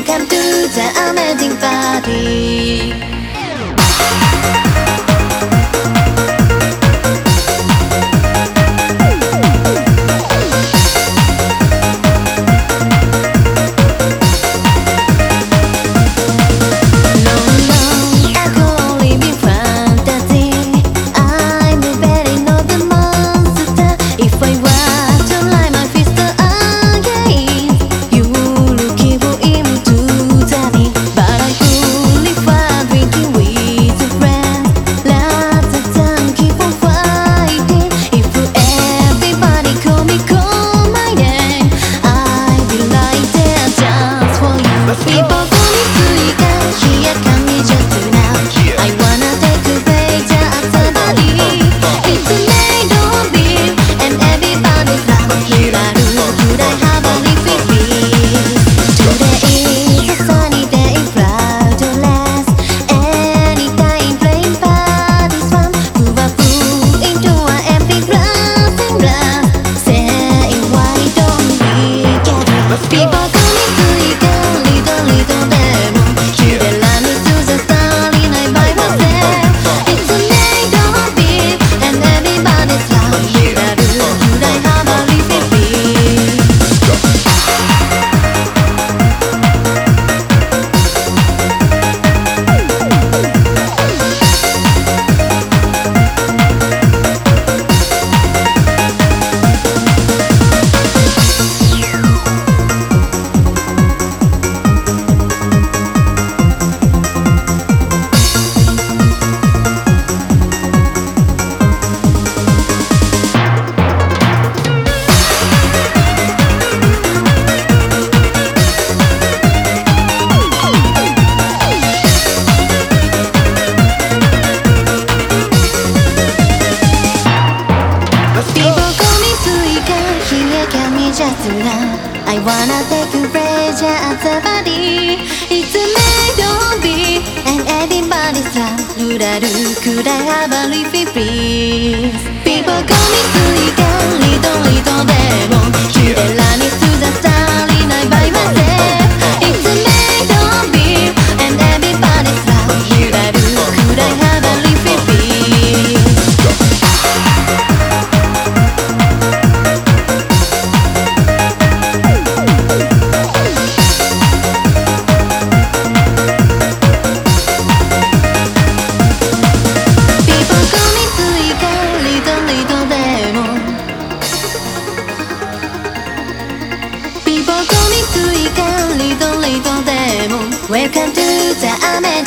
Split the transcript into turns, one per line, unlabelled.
Welcome to the amazing party. Just now, I wanna take a pleasure at the body. It's made of beat and everybody's loud. Could I have a little please? People call me Suika, little demon. Should I run it to the starlight by myself? It's made of beat and everybody's loud. Could I have a little please? Welcome to the amazing